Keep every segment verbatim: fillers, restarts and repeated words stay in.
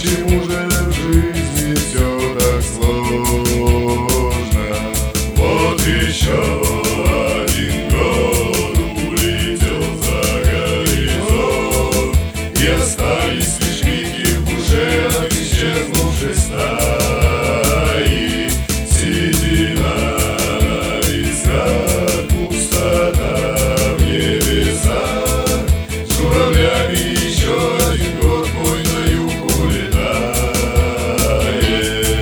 почему же в жизни все так сложно? Вот еще один год улетел за горизонт, и остались лишь крики в душе от исчезнувшей стаи. Седина на висках, пустота в небесах, с журавлями еще один год мой на юг улетает.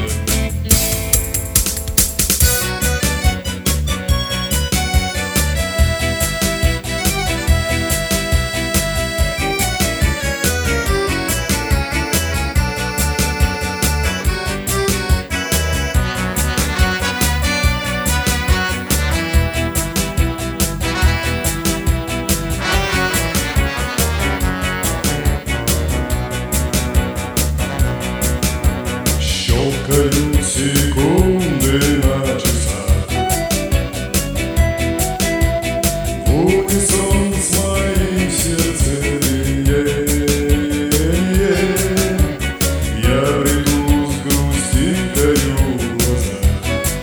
Щелкают секунды на часах в унисон с моим сердцебиением. Я бреду с грустинкою в глазах,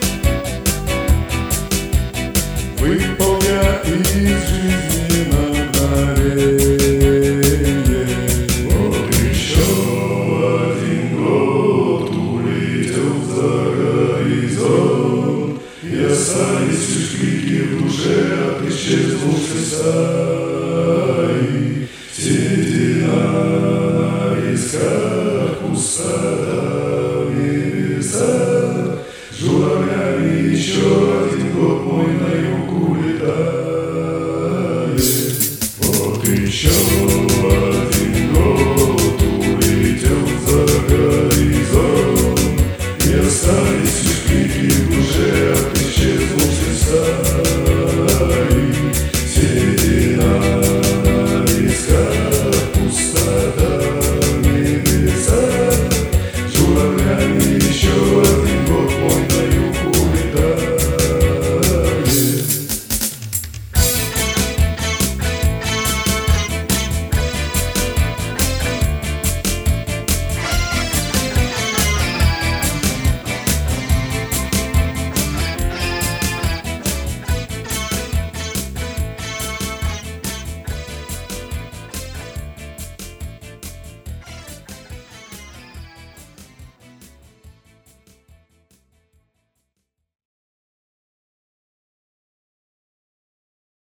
выполня из жизни на мгновенье. Вот еще один год улетел за горизонт, и остались лишь крики в душе от исчезнувшей стаи. Седина на висках, пустота